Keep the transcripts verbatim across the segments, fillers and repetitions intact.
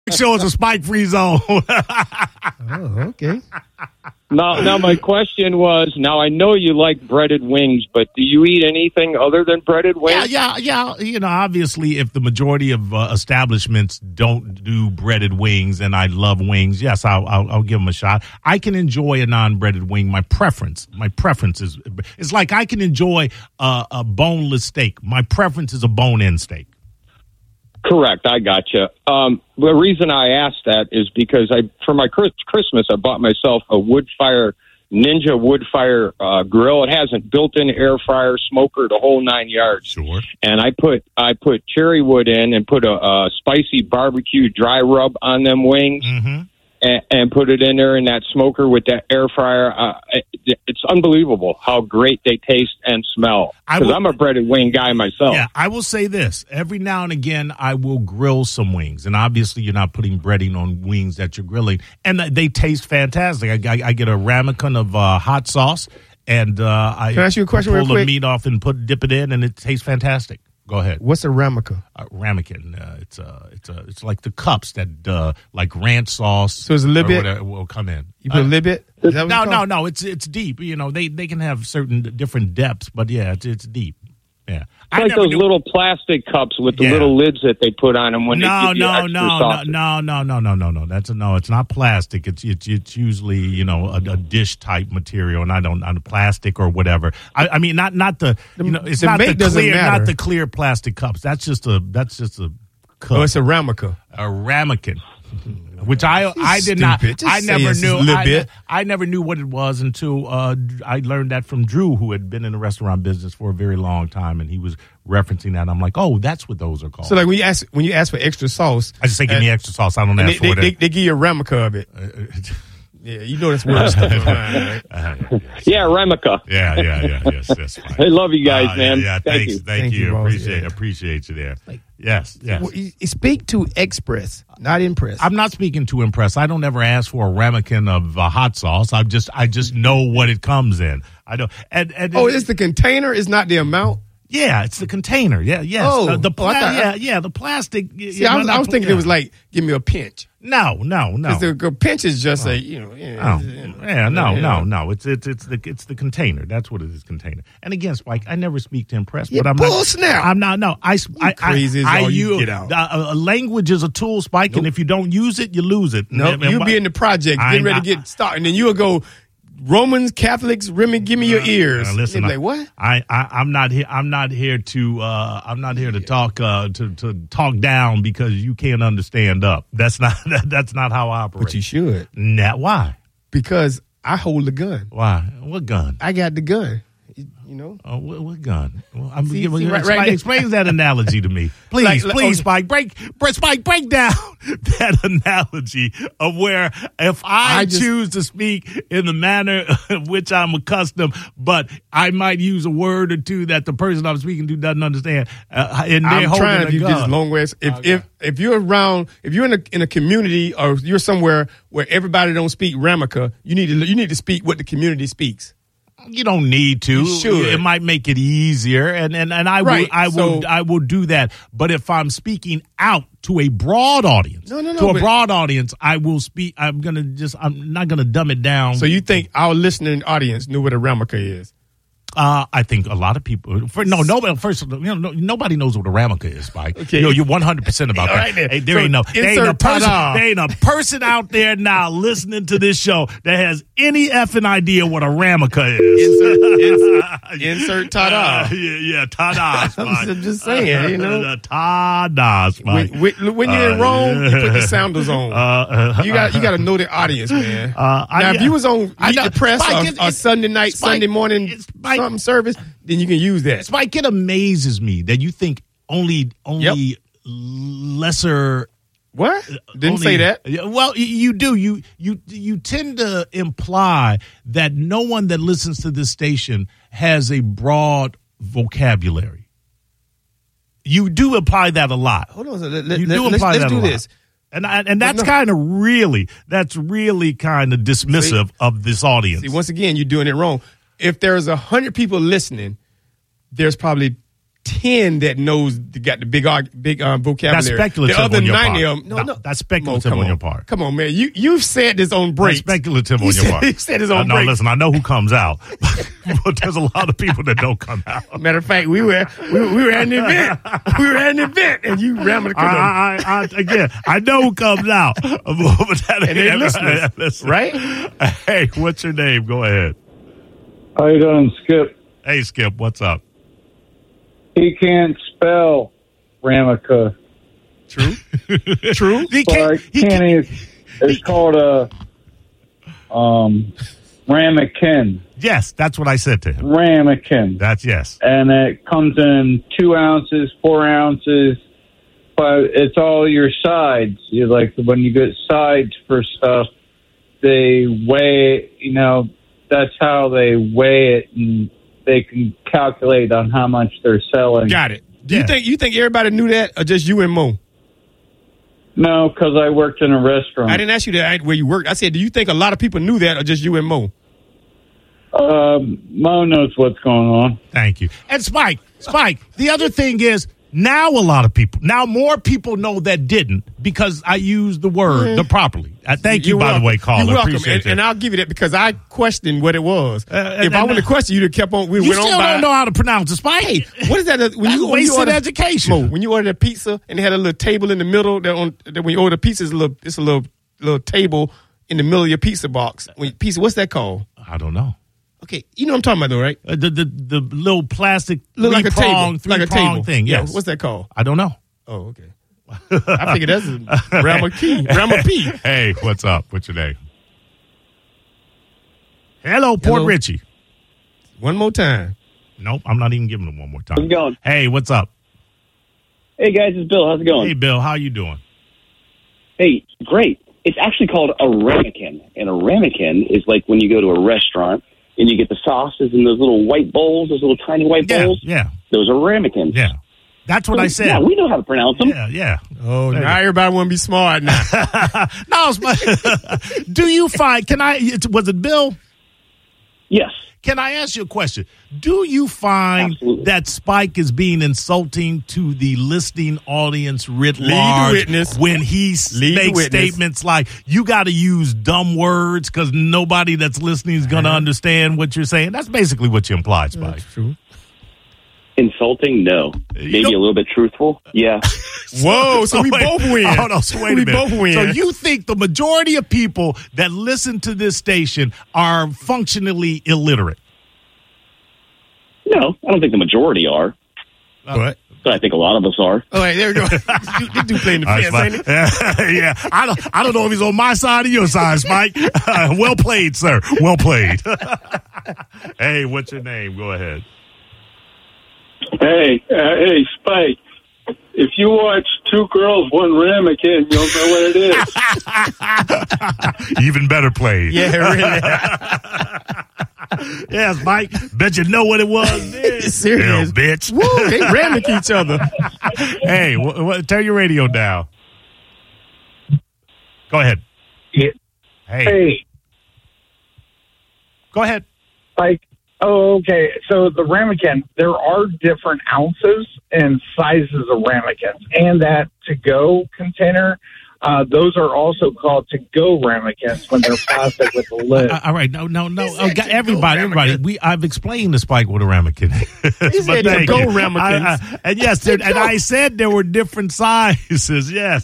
Show us a spike-free zone. Oh, okay. Now, now my question was, now I know you like breaded wings, but do you eat anything other than breaded wings? Yeah, yeah, yeah. You know, obviously, if the majority of uh, establishments don't do breaded wings, and I love wings, yes, I'll, I'll, I'll give them a shot. I can enjoy a non-breaded wing. My preference, my preference is, it's like I can enjoy a, a boneless steak. My preference is a bone-in steak. Correct, I gotcha. Um, the reason I asked that is because I, for my Christmas, I bought myself a wood fire, Ninja wood fire uh, grill. It has a built-in air fryer, smoker, the whole nine yards. Sure. And I put I put cherry wood in and put a, a spicy barbecue dry rub on them wings. Mm-hmm. And, and put it in there in that smoker with that air fryer. Uh, it, it's unbelievable how great they taste and smell. Because I'm a breaded wing guy myself. Yeah, I will say this. Every now and again, I will grill some wings. And obviously, you're not putting breading on wings that you're grilling. And they taste fantastic. I, I, I get a ramekin of uh, hot sauce. And uh, I, Can I ask you a question pull real quick? the meat off and put dip it in, and it tastes fantastic. Go ahead. What's a ramekin? Uh, ramekin. Uh, it's uh, it's uh, it's like the cups that uh, like ranch sauce. So it's a little bit whatever will come in. You put uh, a little bit. Is that what no, you no, call? no. It's it's deep. You know, they they can have certain different depths, but yeah, it's it's deep. Yeah, it's like those knew. little plastic cups with the yeah. little lids that they put on them when no, they give you no, extra no, sausage. no, no, no, no, no, no. That's a no. It's not plastic. It's it's it's usually you know a, a dish type material, and I don't on plastic or whatever. I, I mean, not not the you know it's the not the clear matter. not the clear plastic cups. That's just a that's just a cup. Oh, it's a ramekin. A ramekin. Which I You're I did stupid. not Just I say never it's knew a little I, bit. I never knew what it was until uh, I learned that from Drew, who had been in the restaurant business for a very long time, and he was referencing that. I'm like, oh, that's what those are called. So like when you ask when you ask for extra sauce, I just say give me extra sauce. I don't ask they, for they, it. They, they give you a ramekin of it. Yeah, you know that's worse stuff. Right? uh, yes. Yeah, Remica. Yeah, yeah, yeah. Yes, that's fine. I love you guys, uh, man. Yeah, yeah thank thanks, you. thank, Thank you. you, appreciate yeah. appreciate you there. Like, yes, yes. Well, you, you speak to express, not impress. I'm not speaking to impress. I don't ever ask for a ramekin of uh, hot sauce. I just I just know what it comes in. I don't. And, and oh, it's the container. It's not the amount. Yeah, it's the container. Yeah, yes. Oh, the, the pla- oh, thought, yeah, yeah. The plastic. See, I was, I was thinking yeah. it was like give me a pinch. No, no, no. Because the pinch is just oh. a you know. Yeah, oh. yeah no, no, no. It's it's it's the it's the container. That's what it is. Container. And again, Spike, I never speak to impress, yeah, but I'm bull not. snap. I'm not. No, I. I crazy I, as all I, you you get out. Uh, a language is a tool, Spike, nope. and if you don't use it, you lose it. No, nope. You'll be in the project, getting ready to get started, and then you'll go. Romans, Catholics, Remy, give me your ears. Uh, listen, like what? I, I, I'm not here. I'm not here to. Uh, I'm not here to talk. Uh, to, to talk down because you can't understand up. That's not. That, that's not how I operate. But you should. Nah, why? Because I hold the gun. Why? What gun? I got the gun. You know. Oh, what, what gun? Well, I'm see, giving, see, right, Spike, right explain that analogy to me, please. Like, like, please, okay. Spike. Break, break, Spike. Break down that analogy of where if I, I just, choose to speak in the manner of which I'm accustomed, but I might use a word or two that the person I'm speaking to doesn't understand. Uh, and they're I'm holding trying a to use gun. this long ways. If Okay. if if you're around, if you're in a in a community or you're somewhere where everybody don't speak Ramica, you need to you need to speak what the community speaks. You don't need to. You should. It might make it easier, and and, and I right. will I will so, I will do that. But if I'm speaking out to a broad audience, no, no, no, to a but, broad audience, I will speak. I'm gonna just I'm not gonna dumb it down. So you think our listening audience knew what a Ramica is? Uh, I think a lot of people. For, no, nobody. First, you know, no, nobody knows what a Ramica is, Spike. Okay. You know, you're one hundred percent about that. Right there. Hey, there so ain't no, there ain't no person. ta-da. There ain't a person out there now listening to this show that has any effing idea what a Ramica is. Insert, insert, insert ta-da. Uh, yeah, yeah, ta-da, Spike. I'm just saying, you know, uh, ta-da, Spike. when, when, when you're in Uh, Rome, yeah. you put the sounders on. Uh, uh, you got you got to know the audience, man. Uh, I- now, if you was on I Meet know. the Press Spike, or, it's- or it's- Sunday night, Spike, Sunday morning, it's Spike. something service, then you can use that. Spike, it amazes me that you think only only Yep. lesser. What? Didn't only- say that. Yeah, well, you, you do. You you you tend to imply that no one that listens to this station has a broad vocabulary. You do imply that a lot. Hold on. So let, You let, do let's, imply let's that do a lot. this. And I, and that's no. kind of really that's really kind of dismissive See? of this audience. See, once again, you're doing it wrong. If there's a hundred people listening, there's probably ten that knows got the big arg- big um, vocabulary. That's speculative the other on your ninety part. of them, no, No, no, that's speculative Mo, on on. your part. Come on, man. You you've said this on break. That's speculative you on your said, part. You said this Uh, on no, break. listen, I know who comes out, but there's a lot of people that don't come out. Matter of fact, we were we, were- we were at an event. We were at an event, and you rammed the I, I, I, again, I know who comes out, but that And they ain't- listeners, listen. right? Hey, what's your name? Go ahead. How you doing, Skip? Hey, Skip, what's up? He can't spell Ramica. True. True. He So I can't, he can't can't, even, it's called a um, ramekin. yes, that's what I said to him. Ramekin. That's yes. And it comes in two ounces, four ounces, but it's all your sides. You like when you get sides for stuff, they weigh. You know, that's how they weigh it, and they can calculate on how much they're selling. Got it. Do you Yeah. think you think everybody knew that, or just you and Mo? No, because I worked in a restaurant. I didn't ask you that where you worked. I said, do you think a lot of people knew that, or just you and Mo? Um, Mo knows what's going on. Thank you. And Spike, Spike, the other thing is now a lot of people, now more people know that didn't because I used the word the properly. I thank you, You're by welcome. the way, caller. You're welcome, Appreciate and, that. and I'll give you that because I questioned what it was. Uh, and- if I and- would have questioned, you'd have kept on. We you went still on by. don't know how to pronounce it, Spike. Hey, what is that? uh, When you, when you wasted order education. Mo, when you order a pizza and they had a little table in the middle, that on that when you order pizza, it's a little, it's a little, little table in the middle of your pizza box. When you, pizza, what's that called? I don't know. Okay, you know what I'm talking about, though, right? Uh, the, the the little plastic Look like a table, three-prong, like a three-prong table thing. Yeah, Yes. what's that called? I don't know. Oh, okay. I figured that's a Rama Key. Rama P. Hey, what's up? What's your name? Hello, Port Hello. Richie. One more time. Nope, I'm not even giving him one more time. How's it going? Hey, what's up? Hey guys, it's Bill. How's it going? Hey, Bill, how you doing? Hey, great. It's actually called a ramekin, and a ramekin is like when you go to a restaurant and you get the sauces in those little white bowls, those little tiny white Yeah, bowls. yeah, Those are ramekins. yeah. That's what I said. Yeah, we know how to pronounce them. Yeah, yeah. Oh, There now you everybody want to be smart now. No, it's- do you find? Can I? it- Was it Bill? Yes. Can I ask you a question? Do you find Absolutely. that Spike is being insulting to the listening audience writ Lead the large witness. when he s- Lead the makes witness. statements like, you got to use dumb words because nobody that's listening is going to understand what you're saying? That's basically what you implied, Spike. True. Insulting? No. Maybe don't- a little bit truthful? Yeah. Whoa, so we wait, both win. Hold on, so wait we a minute. both win. So you think the majority of people that listen to this station are functionally illiterate? No, I don't think the majority are, What? but I think a lot of us are. All right, there we go. you, you do play in the All right, fence, ain't Spike. it? yeah, I don't. I don't know if he's on my side or your side, Spike. Well played, sir. Well played. Hey, what's your name? Go ahead. Hey, uh, hey, Spike. If you watch Two Girls, One Ramekin, you'll know what it is. Even better played. Yeah, really. Yes, Mike. Bet you know what it was. Serious. Hell, bitch. Woo, they ramming each other. Hey, wh- wh- turn your radio down. Go ahead. Yeah. Hey, Hey, go ahead. Spike. Oh, okay. So the ramekin, there are different ounces and sizes of ramekins, and that to-go container. Uh, those are also called to-go ramekins when they're plastic with the lid. Uh, all right, no, no, no. He Oh, said God, to-go everybody, everybody. ramekin. We I've explained to Spike what a ramekin is. He said to-go ramekins. I, I, and yes, there, and I said there were different sizes. Yes,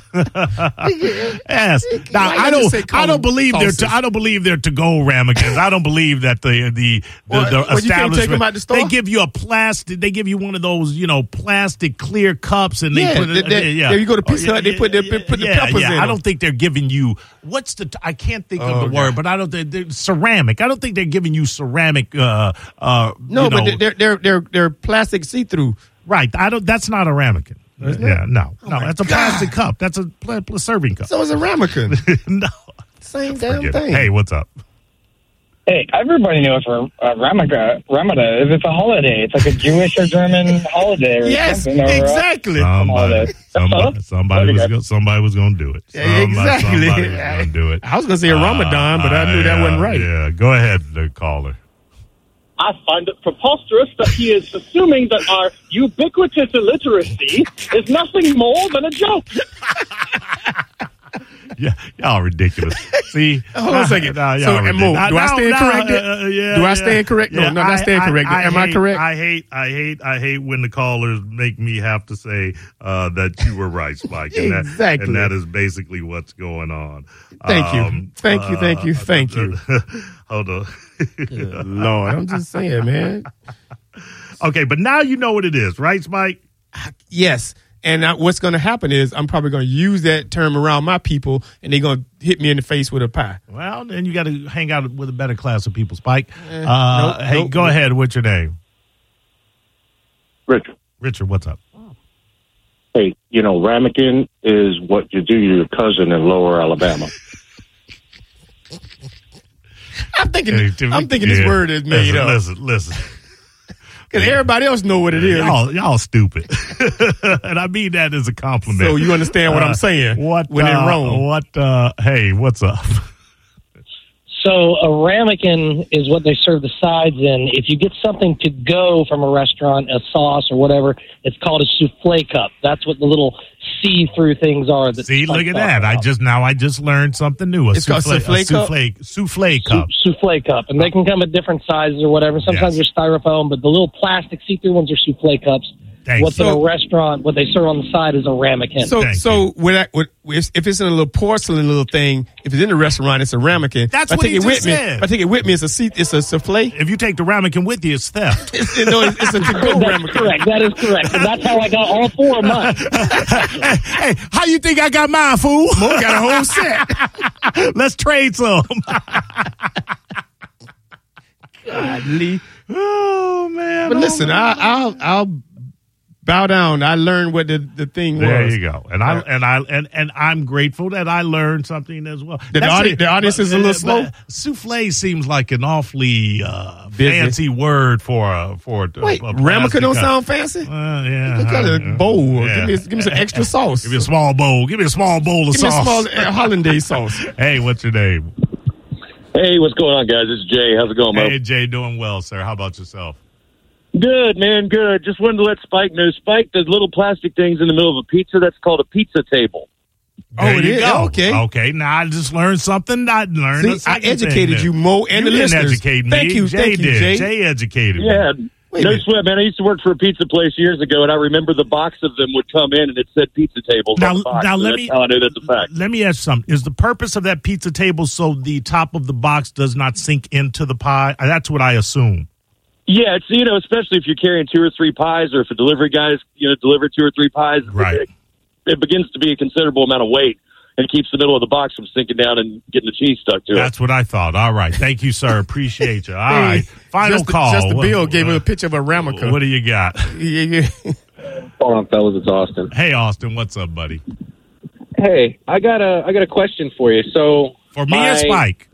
yes. Now Why I not don't. just say call I don't them believe they're. sauces? To, I don't believe they're to-go ramekins. I don't believe that the the the, Well, the well, you can't take establishment them out the store? they give you a plastic. They give you one of those, you know, plastic clear cups, and they Yeah, put it. they- they- yeah, yeah, you go to Oh, Pizza Hut, they put the- put the yeah, peppers yeah. in I them. don't think they're giving you what's the. I can't think of Oh, the word, God. but I don't think they're ceramic. I don't think they're giving you ceramic. Uh, uh, No, you know, but they're they're they're they're plastic see-through. right. I don't. That's not a ramekin. Yeah, no, no. my That's a God. plastic cup. That's a pla- pla- serving cup. So it's a ramekin. No, Same damn forget it. thing. Hey, what's up? Hey, everybody knows where uh, Ramada, Ramada is. It's a holiday. It's like a Jewish or German holiday. Or Yes, something, or, uh, exactly. Somebody, somebody, somebody was Okay. go, somebody was going to do it. Yeah, Somebody, exactly. Somebody was going to do it. I was gonna say a Ramadan, but I knew that Uh, wasn't right. Yeah, go ahead, the caller. I find it preposterous that he is assuming that our ubiquitous illiteracy is nothing more than a joke. Yeah, y'all ridiculous. See, Hold on a second. Nah, y'all So, and ridiculous. Mo, do I Nah, stand nah, corrected? uh, uh, yeah, Do I yeah. stand correct? No, Yeah, no, not stand corrected. Am I hate- correct? I hate, I hate, I hate, I hate when the callers make me have to say uh, that you were right, Spike. And that, Exactly. and that is basically what's going on. Thank you. Um, Thank you, thank you, uh, thank you. Hold on. Good Lord, I'm just saying, man. Okay, but now you know what it is, right, Spike? Yes. And I, what's going to happen is I'm probably going to use that term around my people, and they're going to hit me in the face with a pie. Well, then you got to hang out with a better class of people, Spike. Eh, uh, nope, hey, nope, go nope. ahead. What's your name? Richard. Richard, what's up? Hey, you know, ramekin is what you do to your cousin in Lower Alabama. I'm thinking, Hey, Timmy, I'm thinking yeah. this word is made listen, up Listen, listen. because everybody else know what it is. Y'all, y'all stupid. And I mean that as a compliment. So you understand what Uh, I'm saying? What, when uh, in Rome? What, uh, hey, what's up? So a ramekin is what they serve the sides in. If you get something to go from a restaurant, a sauce or whatever, it's called a souffle cup. That's what the little see-through things are. That See, Spike look at talked that. I about. just, now I just learned something new. A It's called souffle a cup? souffle, souffle Sou- cup. souffle cup, and they can come in different sizes or whatever. Sometimes Yes. they're styrofoam, but the little plastic see-through ones are souffle cups. Thanks. What's in So- a restaurant, what they serve on the side is a ramekin. So, Thank so when I, when, if it's in a little porcelain little thing, if it's in a restaurant, it's a ramekin. That's if I what take he it just with said. me. If I take it with me, it's a seat. It's a souffle. If you take the ramekin with you, it's theft. It's, you know, it's, it's a to-go That's ramekin. correct. That is correct. And that's how I got all four of mine. hey, hey, how you think I got mine, fool? Mo got a whole set. Let's trade some. Godly. Oh man! But oh, listen, man. I, I'll I'll bow down. I learned what the, the thing There was. you go, and I and I and, and I'm grateful that I learned something as well. The That's audi- it. the audience is a little But- slow? but Souffle seems like an awfully uh, Busy. fancy word for a for a, Wait, a ramekin plastic don't cup. sound fancy. Uh, yeah, Look at uh, a bowl. yeah. Give me give me some extra sauce. Give me a small bowl. Give me a small bowl of Give me a sauce. small uh, hollandaise sauce. Hey, what's your name? Hey, what's going on, guys? It's Jay. How's it going, Mo? Hey, Jay, doing well, sir. How about yourself? Good, man, good. Just wanted to let Spike know. Spike, there's little plastic things in the middle of a pizza. That's called a pizza table. Oh, There it you is? go. Okay. Okay. Now I just learned something. I learned. a See, I second educated thing you, there. Mo, and you the didn't listeners. educate me. Thank you, Jay thank you, did. Jay. Jay educated me. Yeah. Wait a no minute. sweat, man. I used to work for a pizza place years ago, and I remember the box of them would come in, and it said pizza tables Now- on the box. now so let that's me- how I know that's a fact. Let me ask you something. Is the purpose of that pizza table so the top of the box does not sink into the pie? Uh, That's what I assume. Yeah, it's, you know, especially if you're carrying two or three pies, or if a delivery guy's, you know, deliver two or three pies, Right. it, it begins to be a considerable amount of weight, and keeps the middle of the box from sinking down and getting the cheese stuck to it. That's what I thought. All right. Thank you, sir. Appreciate you. All Hey, right. Final just, call. Just the What- bill gave me uh, a picture of a ramekin. What do you got? Yeah, yeah. Hold on, fellas. It's Austin. Hey, Austin. What's up, buddy? Hey, I got a I got a question for you. So For me my, or Spike?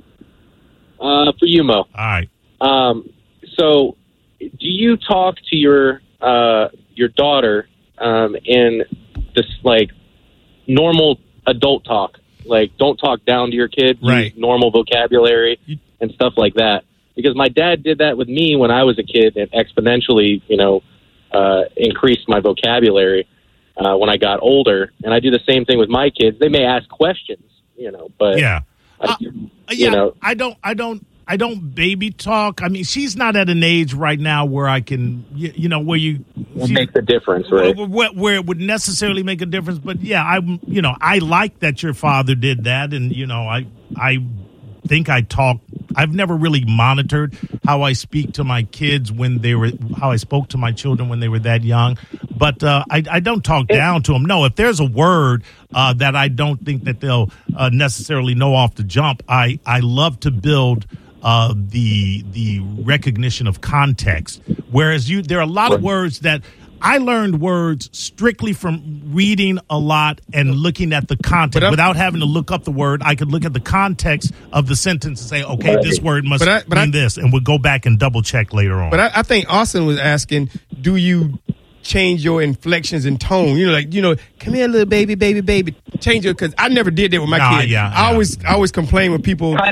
Uh, for you, Mo. All right. Um, so, do you talk to your uh, your daughter um, in this like normal adult talk? Like, don't talk down to your kid. Use Right. normal vocabulary and stuff like that. Because my dad did that with me when I was a kid, and exponentially, you know, uh, increased my vocabulary uh, when I got older. And I do the same thing with my kids. They may ask questions, you know, but Yeah. I, Uh, you yeah, know, I don't, I don't, I don't baby talk. I mean, she's not at an age right now where I can, you, you know, where you it she- makes a difference, right? where, where, where it would necessarily make a difference. But yeah, I, you know, I like that your father did that, and you know, I, I think I talk. I've never really monitored how I speak to my kids when they were, how I spoke to my children when they were that young. But uh, I, I don't talk down to them. No, if there's a word uh, that I don't think that they'll uh, necessarily know off the jump, I, I love to build uh, the the recognition of context. Whereas you, there are a lot of words that I learned words strictly from reading a lot and looking at the context. But I- Without having to look up the word, I could look at the context of the sentence and say, okay, this word must But I- but mean I- this, and we'll go back and double check later on. But I, I think Austin was asking, do you change your inflections and tone? You know, like, you know, come here, little baby, baby, baby. Change it, because I never did that with my Nah, kids. yeah, I yeah. always, I always complain when people. Kind of,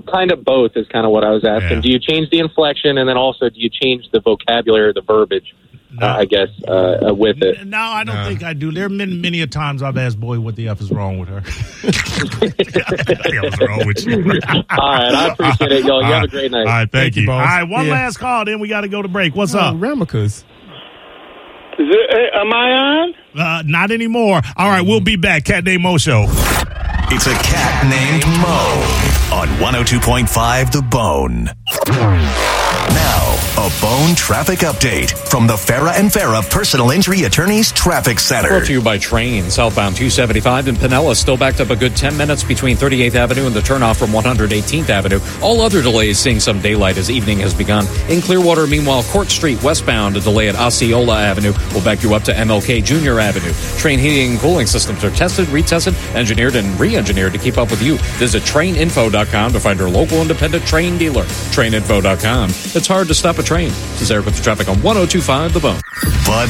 kind of both is kind of what I was asking. Yeah. Do you change the inflection, and then also do you change the vocabulary, the verbiage? No. Uh, I guess uh, uh, with it. No, I don't No. think I do. There are many, many a times I've asked Boy, what the F is wrong with her? What the hell is wrong with you? All right, I appreciate it, y'all. You have a great night. All right, thank, Thank you, you. boss. All right, one Yeah. last call, then we got to go to break. What's Oh, up? Ramicas. Is it, eh, am I on? Uh, not anymore. All right, we'll be back. Cat Named Mo Show. It's a cat named Mo on one oh two point five The Bone. Now, a Bone traffic update from the Farah and Farah Personal Injury Attorneys Traffic Center. Brought to you by Train. Southbound two seventy-five in Pinellas still backed up a good ten minutes between thirty-eighth Avenue and the turnoff from one hundred eighteenth Avenue. All other delays seeing some daylight as evening has begun. In Clearwater, meanwhile, Court Street westbound, a delay at Osceola Avenue will back you up to M L K Junior Avenue. Train heating and cooling systems are tested, retested, engineered, and re-engineered to keep up with you. Visit train info dot com to find your local independent train dealer. train info dot com. It's hard to stop a train. This is Eric with the traffic on one oh two point five The Bone. Bud